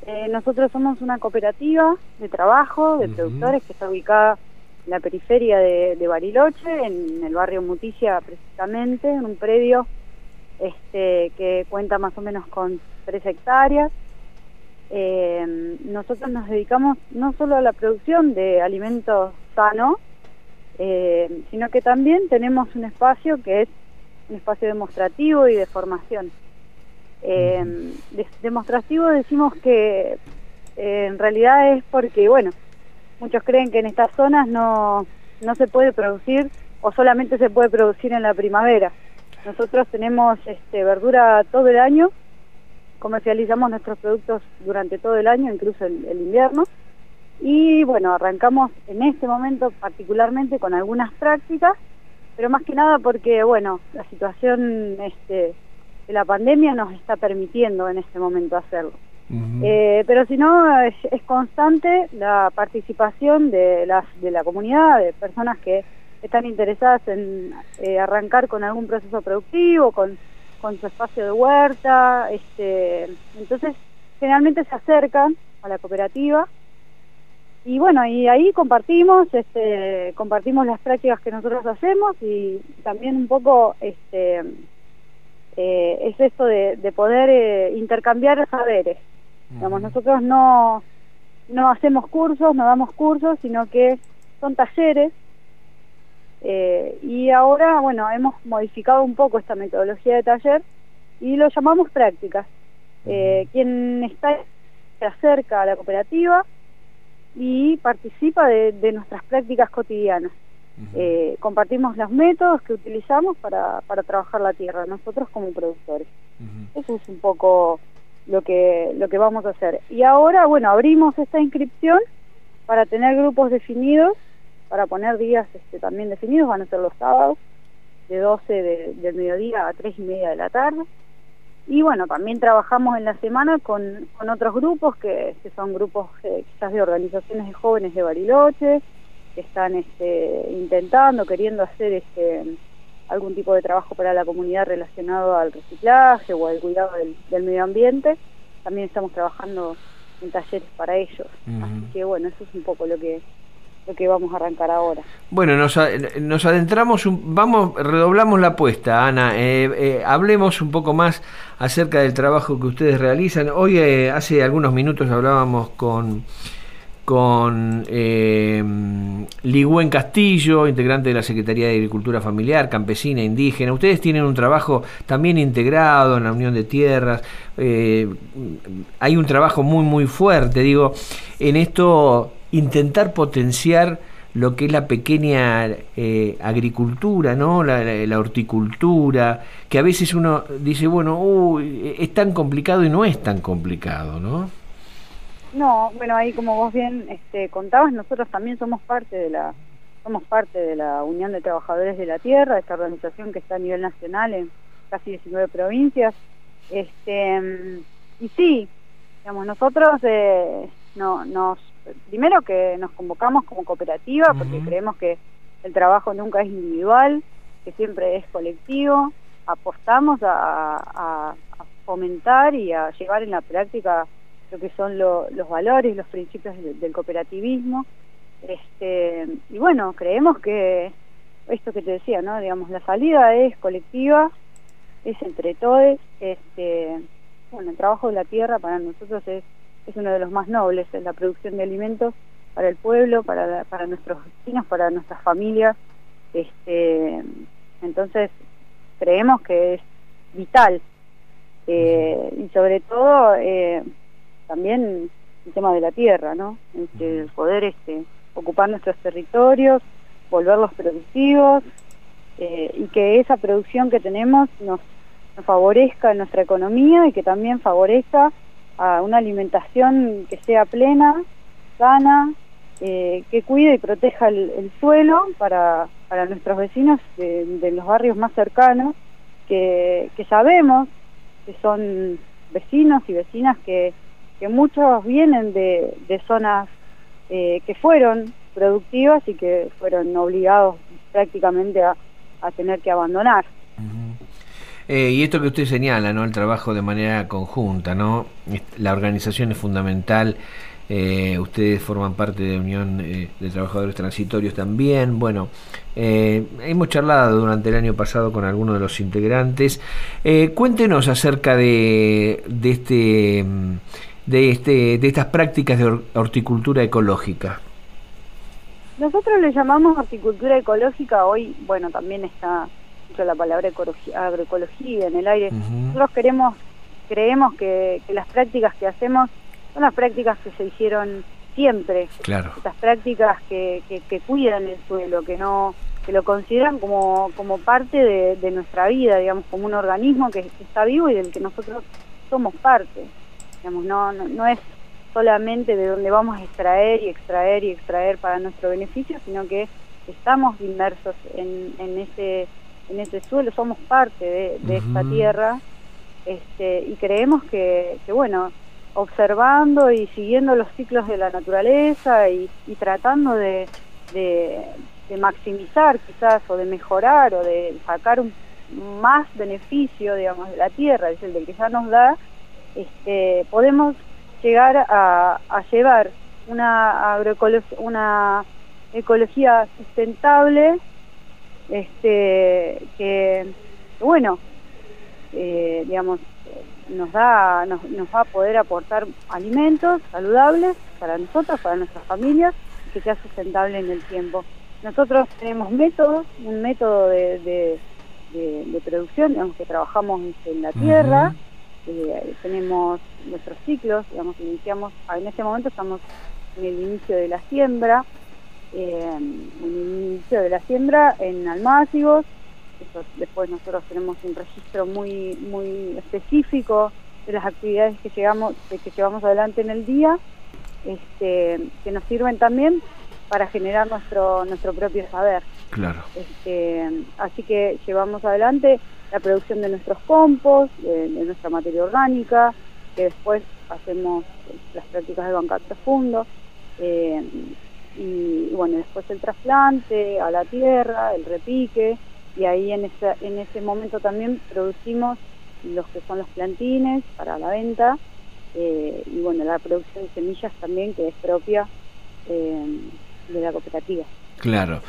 Nosotros somos una cooperativa de trabajo de productores que está ubicada en la periferia de Bariloche, en el barrio Muticia precisamente, en un predio que cuenta más o menos con 3 hectáreas. Nosotros nos dedicamos no solo a la producción de alimentos sanos, sino que también tenemos un espacio que es un espacio demostrativo y de formación. Demostrativo decimos que en realidad es porque, bueno, muchos creen que en estas zonas no se puede producir o solamente se puede producir en la primavera. Nosotros tenemos verdura todo el año, comercializamos nuestros productos durante todo el año, incluso el invierno, y bueno, arrancamos en este momento particularmente con algunas prácticas, pero más que nada porque, bueno, la situación de la pandemia nos está permitiendo en este momento hacerlo. Pero si no, es constante la participación de la comunidad, de personas que están interesadas en arrancar con algún proceso productivo, con su espacio de huerta. Entonces generalmente se acercan a la cooperativa y bueno, y ahí compartimos las prácticas que nosotros hacemos, y también un poco es esto de poder intercambiar saberes. Digamos, nosotros no hacemos cursos, no damos cursos, sino que son talleres. Y ahora, bueno, hemos modificado un poco esta metodología de taller y lo llamamos prácticas. Quien se acerca a la cooperativa y participa de nuestras prácticas cotidianas. Compartimos los métodos que utilizamos para trabajar la tierra, nosotros como productores. Eso es un poco lo que vamos a hacer. Y ahora, bueno, abrimos esta inscripción para tener grupos definidos, para poner días también definidos. Van a ser los sábados de 12 del mediodía a 3:30 de la tarde. Y bueno, también trabajamos en la semana con otros grupos que son grupos quizás de organizaciones de jóvenes de Bariloche, que están queriendo hacer algún tipo de trabajo para la comunidad relacionado al reciclaje o al cuidado del medio ambiente. También estamos trabajando en talleres para ellos. Así que bueno, eso es un poco lo que vamos a arrancar ahora. Bueno, nos adentramos, redoblamos la apuesta, Ana. Hablemos un poco más acerca del trabajo que ustedes realizan. Hoy, hace algunos minutos, hablábamos con Ligüen Castillo, integrante de la Secretaría de Agricultura Familiar, Campesina, Indígena. Ustedes tienen un trabajo también integrado en la Unión de Tierras. Hay un trabajo muy, muy fuerte, digo, en esto, intentar potenciar lo que es la pequeña agricultura, ¿no? La horticultura, que a veces uno dice, bueno, es tan complicado, y no es tan complicado, ¿no? No, bueno, ahí como vos bien contabas, nosotros también somos parte de la Unión de Trabajadores de la Tierra, esta organización que está a nivel nacional en casi 19 provincias. Y sí, digamos, nosotros primero que nos convocamos como cooperativa, porque creemos que el trabajo nunca es individual, que siempre es colectivo. Apostamos a fomentar y a llevar en la práctica lo que son los valores, los principios del cooperativismo. Y bueno, creemos que esto que te decía, ¿no? Digamos, la salida es colectiva, es entre todos. Bueno, el trabajo de la tierra para nosotros es uno de los más nobles, es la producción de alimentos para el pueblo, para nuestros vecinos, para nuestras familias. Entonces, creemos que es vital. Y sobre todo, también el tema de la tierra, ¿no? El poder ocupar nuestros territorios, volverlos productivos, y que esa producción que tenemos nos favorezca en nuestra economía, y que también favorezca a una alimentación que sea plena, sana, que cuide y proteja el suelo para nuestros vecinos de los barrios más cercanos, que sabemos que son vecinos y vecinas que muchos vienen de zonas que fueron productivas y que fueron obligados prácticamente a tener que abandonar. Y esto que usted señala, ¿no? El trabajo de manera conjunta, ¿no? La organización es fundamental. Ustedes forman parte de Unión de Trabajadores Transitorios también. Bueno, hemos charlado durante el año pasado con algunos de los integrantes. Cuéntenos acerca de estas prácticas de horticultura ecológica. Nosotros le llamamos horticultura ecológica. Hoy, bueno, también está mucho la palabra agroecología en el aire. Nosotros creemos que las prácticas que hacemos son las prácticas que se hicieron siempre. Claro. Estas prácticas que cuidan el suelo, que lo consideran como parte de nuestra vida, digamos, como un organismo que está vivo y del que nosotros somos parte. Digamos, no es solamente de donde vamos a extraer y extraer y extraer para nuestro beneficio, sino que estamos inmersos en ese suelo, somos parte de esta tierra, y creemos que bueno, observando y siguiendo los ciclos de la naturaleza y tratando de maximizar quizás, o de mejorar, o de sacar más beneficio, digamos, de la tierra, es el del que ya nos da, podemos llegar a llevar una ecología sustentable, que bueno, digamos, nos va a poder aportar alimentos saludables para nosotros, para nuestras familias, y que sea sustentable en el tiempo. Nosotros tenemos un método de producción, digamos, que trabajamos en la tierra. Tenemos nuestros ciclos, digamos, en este momento estamos en el inicio de la siembra, en almácigos. Después nosotros tenemos un registro muy específico de las actividades que llevamos adelante en el día, que nos sirven también para generar nuestro propio saber. Claro. Así que llevamos adelante la producción de nuestros compost, de nuestra materia orgánica, que después hacemos las prácticas de bancar profundo, y bueno, después el trasplante a la tierra, el repique, y ahí en ese momento también producimos los que son los plantines para la venta, y bueno, la producción de semillas también, que es propia de la cooperativa. Claro.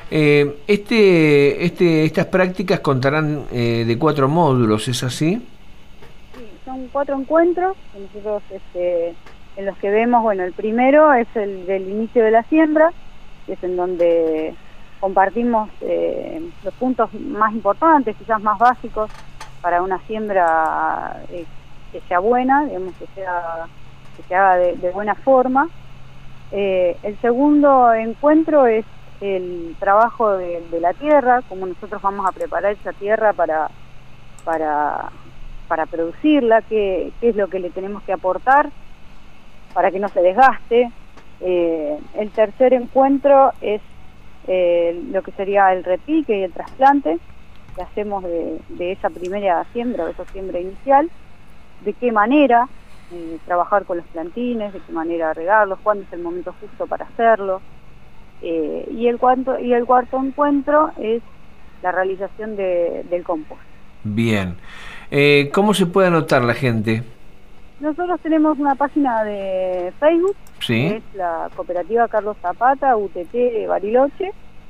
Estas prácticas contarán de 4 módulos, ¿es así? Sí, son 4 encuentros que nosotros, en los que vemos, bueno, el primero es el del inicio de la siembra, que es en donde compartimos los puntos más importantes, quizás más básicos, para una siembra que sea buena, digamos, que se haga de buena forma. El segundo encuentro es el trabajo de la tierra, cómo nosotros vamos a preparar esa tierra para producirla, qué es lo que le tenemos que aportar para que no se desgaste. El tercer encuentro es lo que sería el repique y el trasplante que hacemos de esa primera siembra, de esa siembra inicial, de qué manera trabajar con los plantines, de qué manera regarlos, cuándo es el momento justo para hacerlo. Y el cuarto encuentro es la realización del compost. Bien. ¿Cómo se puede anotar la gente? Nosotros tenemos una página de Facebook, ¿sí?, que es la Cooperativa Carlos Zapata, UTT Bariloche,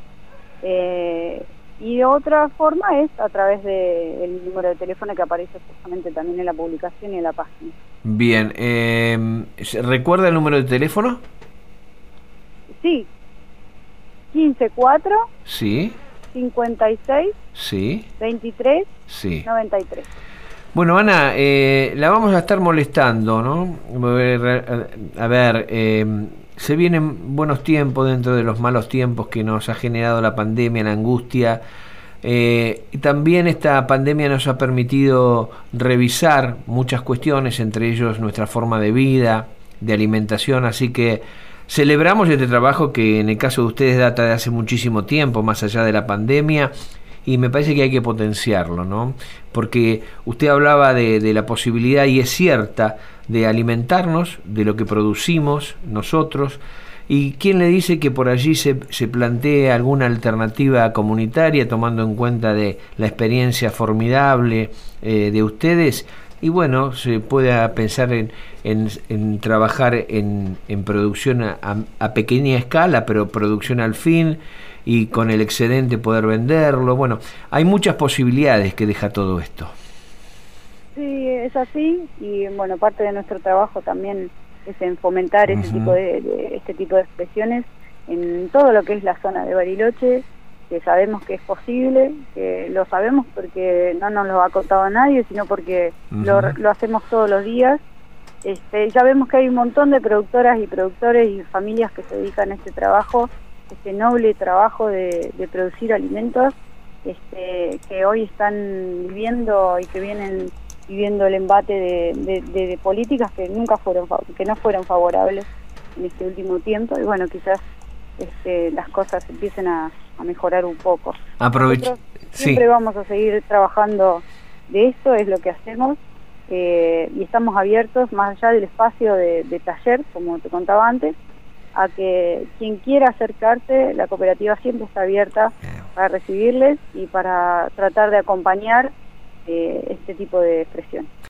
y de otra forma es a través del número de teléfono que aparece justamente también en la publicación y en la página. Bien. ¿Recuerda el número de teléfono? Sí. 154 sí 56 sí 23 sí 93. Bueno, Ana, la vamos a estar molestando, ¿no? A ver, se vienen buenos tiempos dentro de los malos tiempos que nos ha generado la pandemia, la angustia. Y también esta pandemia nos ha permitido revisar muchas cuestiones, entre ellos nuestra forma de vida, de alimentación, así que celebramos este trabajo que en el caso de ustedes data de hace muchísimo tiempo, más allá de la pandemia, y me parece que hay que potenciarlo, ¿no? Porque usted hablaba de la posibilidad, y es cierta, de alimentarnos de lo que producimos nosotros, ¿Y quién le dice que por allí se plantee alguna alternativa comunitaria tomando en cuenta de la experiencia formidable de ustedes? Y bueno, se pueda pensar en trabajar en producción a pequeña escala, pero producción al fin, y con el excedente poder venderlo. Bueno, hay muchas posibilidades que deja todo esto. Sí, es así, y bueno, parte de nuestro trabajo también es en fomentar este tipo de expresiones en todo lo que es la zona de Bariloche, que sabemos que es posible, que lo sabemos porque no nos lo ha contado nadie, sino porque lo hacemos todos los días. Ya vemos que hay un montón de productoras y productores y familias que se dedican a este trabajo, este noble trabajo de producir alimentos, que hoy están viviendo y que vienen viviendo el embate de políticas que no fueron favorables en este último tiempo, y bueno, quizás las cosas empiecen a mejorar un poco. Siempre vamos a seguir trabajando de esto, es lo que hacemos, y estamos abiertos, más allá del espacio de taller, como te contaba antes, a que quien quiera acercarse, la cooperativa siempre está abierta para recibirles y para tratar de acompañar este tipo de expresión.